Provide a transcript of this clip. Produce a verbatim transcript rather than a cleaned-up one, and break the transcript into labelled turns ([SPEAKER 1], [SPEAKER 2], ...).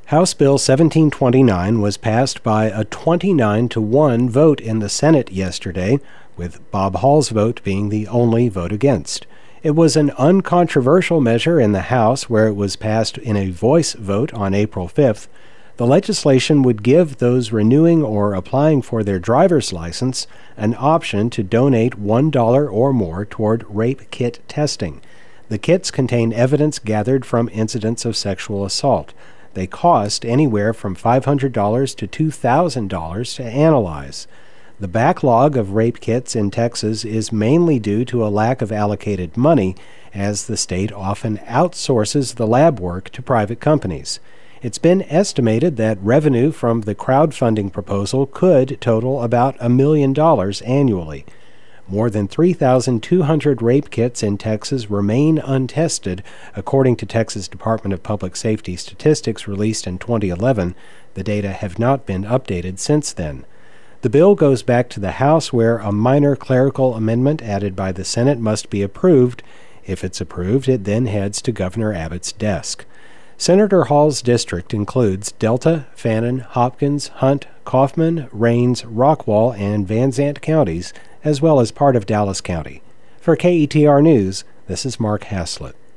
[SPEAKER 1] House Bill seventeen twenty-nine was passed by a twenty-nine to one vote in the Senate yesterday, with Bob Hall's vote being the only vote against. It was an uncontroversial measure in the House, where it was passed in a voice vote on April fifth. The legislation would give those renewing or applying for their driver's license an option to donate one dollar or more toward rape kit testing. The kits contain evidence gathered from incidents of sexual assault. They cost anywhere from five hundred dollars to two thousand dollars to analyze. The backlog of rape kits in Texas is mainly due to a lack of allocated money, as the state often outsources the lab work to private companies. It's been estimated that revenue from the crowdfunding proposal could total about a million dollars annually. More than three thousand two hundred rape kits in Texas remain untested, according to Texas Department of Public Safety statistics released in twenty eleven. The data have not been updated since then. The bill goes back to the House, where a minor clerical amendment added by the Senate must be approved. If it's approved, it then heads to Governor Abbott's desk. Senator Hall's district includes Delta, Fannin, Hopkins, Hunt, Kaufman, Rains, Rockwall, and Van Zant counties, as well as part of Dallas County. For K E T R News, this is Mark Haslett.